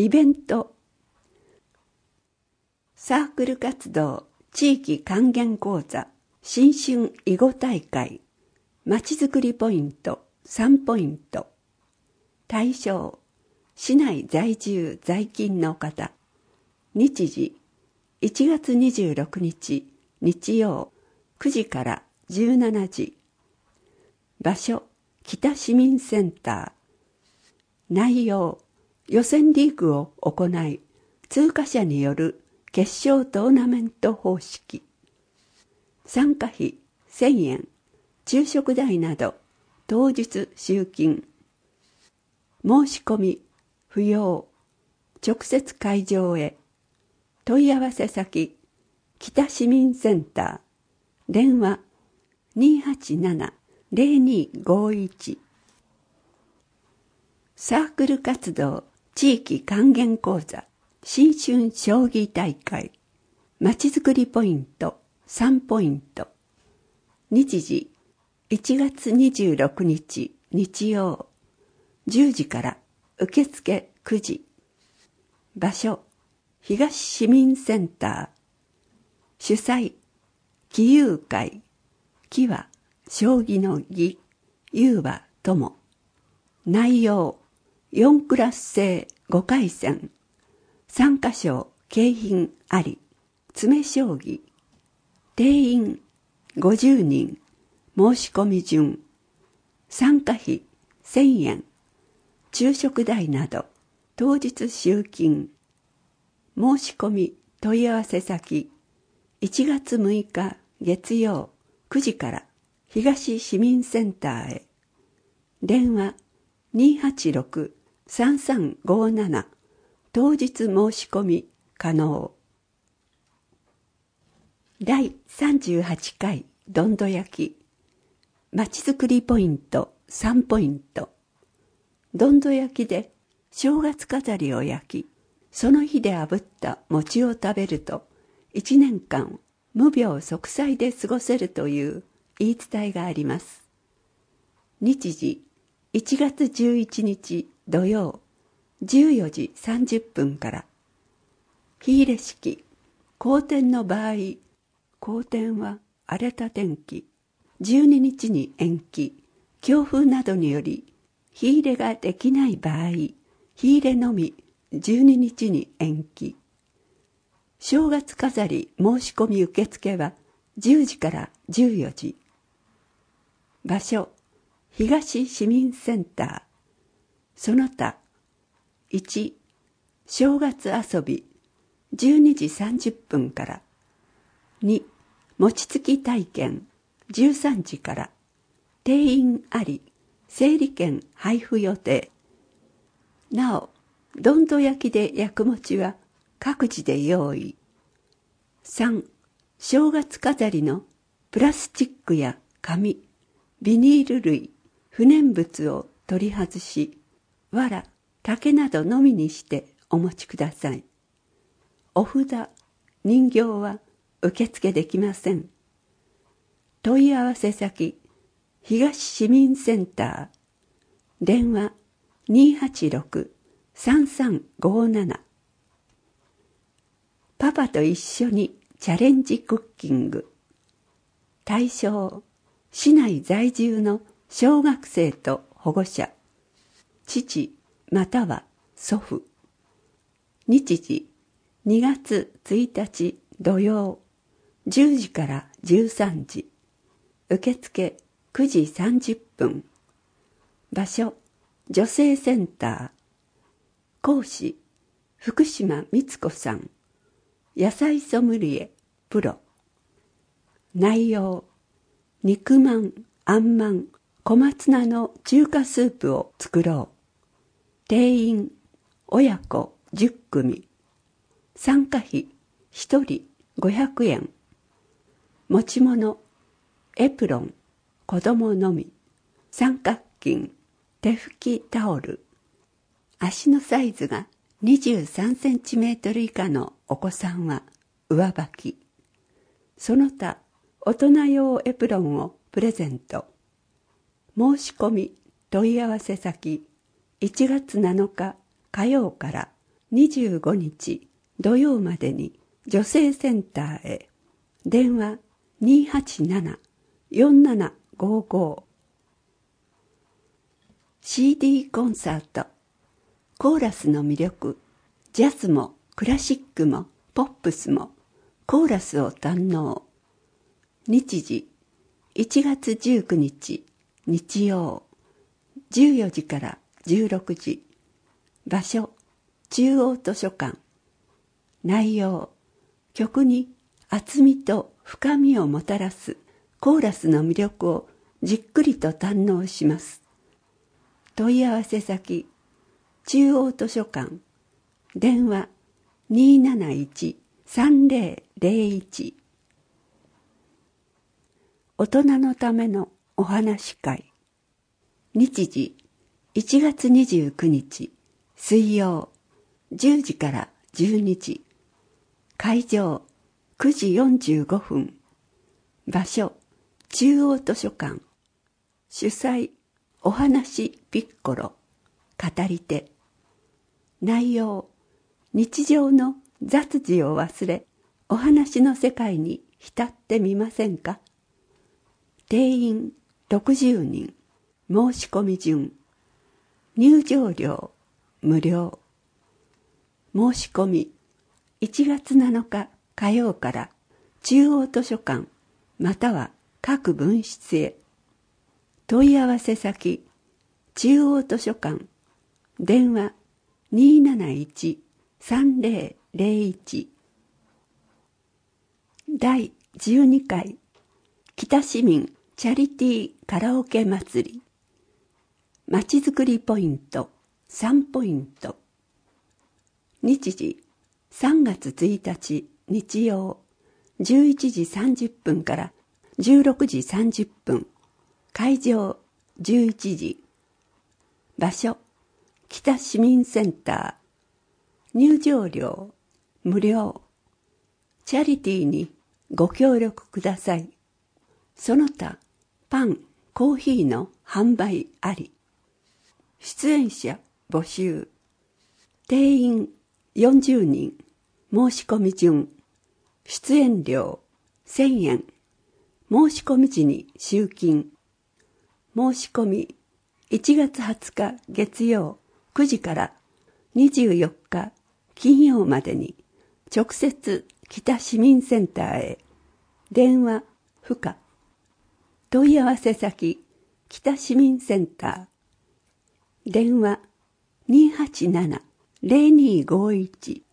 イベント、サークル活動地域還元講座新春囲碁大会まちづくりポイント3ポイント。対象、市内在住在勤の方。日時、1月26日日曜9時から17時。場所、北市民センター。内容、予選リーグを行い、通過者による決勝トーナメント方式。参加費1000円、昼食代など当日集金。申し込み不要。直接会場へ。問い合わせ先、北市民センター。電話 287-0251。サークル活動地域還元講座新春将棋大会まちづくりポイント3ポイント。日時1月26日日曜10時から受付9時。場所、東市民センター。主催、棋友会。棋は将棋の棋、友は友。内容、4クラス制5回戦。参加賞景品あり。詰将棋。定員50人。申し込み順。参加費1000円。昼食代など当日集金。申し込み問い合わせ先、1月6日月曜9時から東市民センターへ。電話 286-3357。当日申し込み可能。第38回どんど焼きまちづくりポイント3ポイント。どんど焼きで正月飾りを焼き、その日で炙った餅を食べると1年間無病息災で過ごせるという言い伝えがあります。日時1月11日土曜14時30分から。火入れ式、好天の場合、好天は荒れた天気、12日に延期、強風などにより火入れができない場合、火入れのみ12日に延期。正月飾り申し込み受付は10時から14時。場所、東市民センター。その他、1、正月遊び12時30分から。2、餅つき体験13時から。定員あり。整理券配布予定。なお、どんど焼きで焼く餅は各自で用意。3、正月飾りのプラスチックや紙、ビニール類、不燃物を取り外し、藁、竹などのみにしてお持ちください。お札、人形は受付できません。問い合わせ先、東市民センター。電話 286-3357。パパと一緒にチャレンジクッキング。対象、市内在住の小学生と保護者。父または祖父。日時、2月1日土曜、10時から13時。受付9時30分。場所、女性センター。講師、福島光子さん。野菜ソムリエ、プロ。内容、肉まん、あんまん、小松菜の中華スープを作ろう。定員、親子10組。参加費、1人500円。持ち物、エプロン、子供のみ。三角巾、手拭きタオル。足のサイズが23センチメートル以下のお子さんは上履き。その他、大人用エプロンをプレゼント。申し込み、問い合わせ先、1月7日火曜から 25日土曜までに女性センターへ。電話287-4755。 CD コンサート。コーラスの魅力。ジャズもクラシックもポップスもコーラスを堪能。日時1月19日日曜14時から16時。場所中央図書館。内容曲に厚みと深みをもたらすコーラスの魅力をじっくりと堪能します。問い合わせ先中央図書館。電話271-3001。大人のためのお話会。日時1月29日水曜10時から12時。会場9時45分。場所中央図書館。主催お話ピッコロ。語り手。内容日常の雑事を忘れお話の世界に浸ってみませんか。定員60人。申し込み順。入場料無料。申し込み1月7日火曜から中央図書館または各分室へ。問い合わせ先中央図書館。電話271-3001。第12回北市民チャリティーカラオケ祭り。まちづくりポイント3ポイント。日時3月1日日曜11時30分から16時30分。会場11時。場所北市民センター。入場料無料。チャリティーにご協力ください。その他パン、コーヒーの販売あり。出演者募集。定員40人。申し込み順。出演料1000円。申し込み時に集金。申し込み1月20日月曜9時から24日金曜までに直接北市民センターへ。電話不可。問い合わせ先北市民センター。電話287-0251。